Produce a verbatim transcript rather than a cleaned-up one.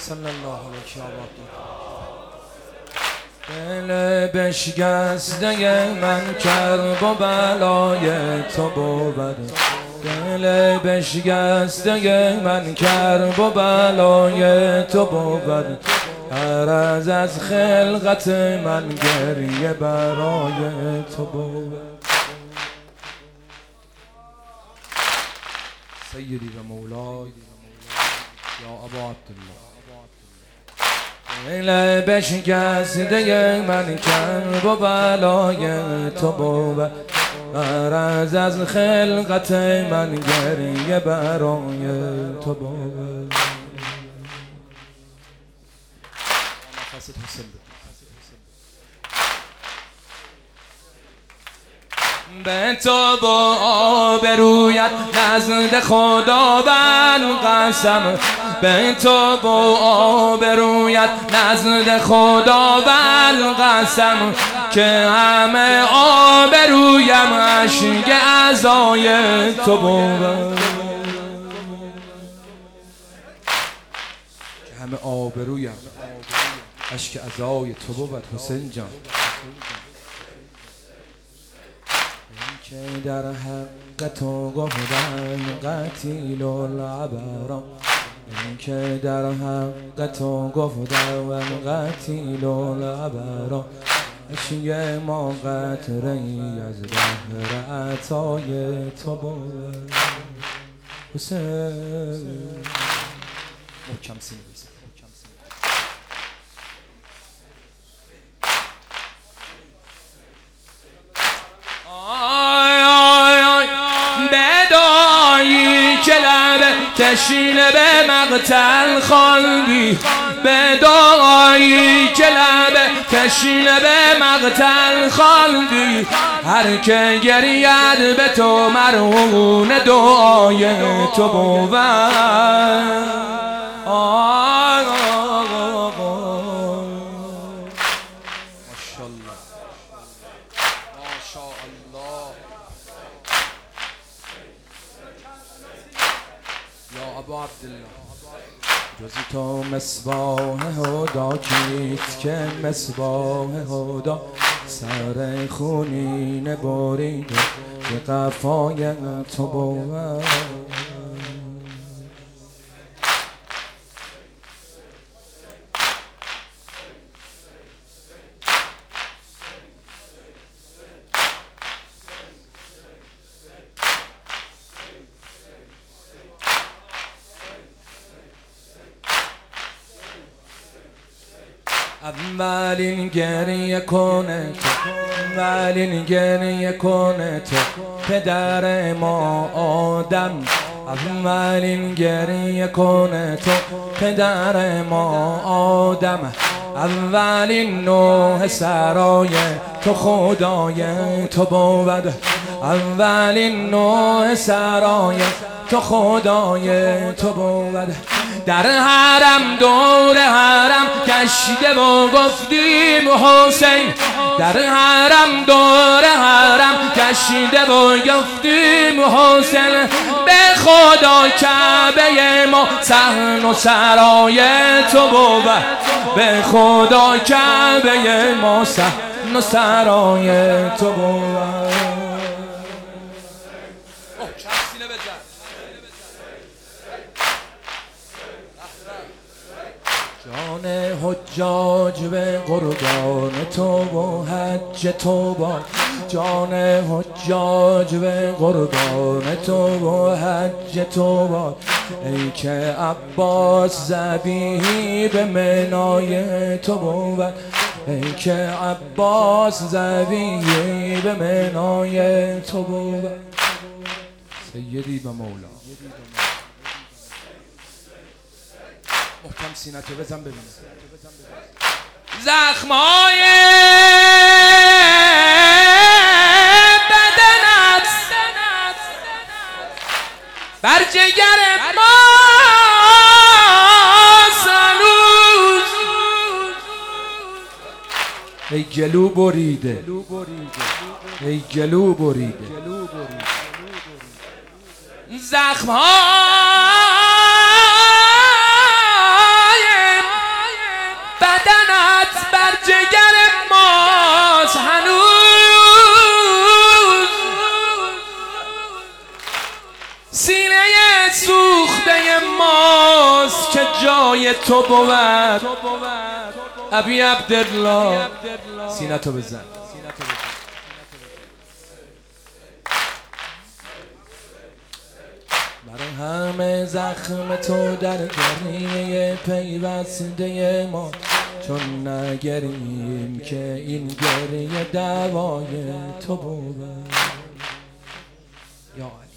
صلی الله علیه و آله. دل بشکسته من کرب و بلای تو بود، دل بشکسته من کرب و بلای تو بود، عرض از خلقت من گریه برای تو بود. سیدی و مولای یا ابا عبدالله. دل بشکسته من کرب و بلای تو بود، عرض از خلقت من گریه برای تو بود. به تو با آبرویت نزد خداوند قسم، به تو با آبرویت نزد خداوند قسم، که همه آبرویم اشک عزای تو بود، که همه آبرویم اشک عزای تو بود. حسین جان که در حق تو گفتن قتیل العبرا، این که در حق تو گفتن قتیل العبرا، اشک ما قطره‌ای از بحر عطای تو بود. حسین محکم سینه بزن. بدایی که لب تشینه به مقتل خواندی، بدایی که لب تشینه به مقتل خواندی، هر که گرید به تو مرهون دعای تو بود. یا ابا عبدالله. جزی تو مصباح هدا کیست که مصباح هدا، سر خونین بریده به قفای تو بود. اولین گریه کنه تو، اولین گریه کنه تو پدر ما آدم، اولین گریه کنه تو پدر ما آدم، اولین نوح سرای تو خدای تو بود، اولین نوح سرای تو خدای تو بود. در حرم دور حرم کشیده و گفتیم حسین، در حرم دور حرم کشیده و گفتیم حسین، به خدا کعبه ما صحن و سرای تو بود، به خدا کعبه ما صحن و سرای تو بود. جان حجاج به قربان تو و حج تو باد، جان حجاج به قربان تو و حج تو باد، ای که عباس ذبیحی به منای تو بود، ای که عباس ذبیحی به منای تو بود. سیدی و مولا. محکم سینتو بزن ببینم. زخمای بدنت بر جگر ما سنوز، ای گلو بریده، ای گلو بریده، زخمهای سینه سوخته ماست که جای تو بود. ابی عبدالله سینه تو بزن. برای همه زخم تو در گریه پیوسته ما، چون نگریم که این گریه دوای تو بود. یا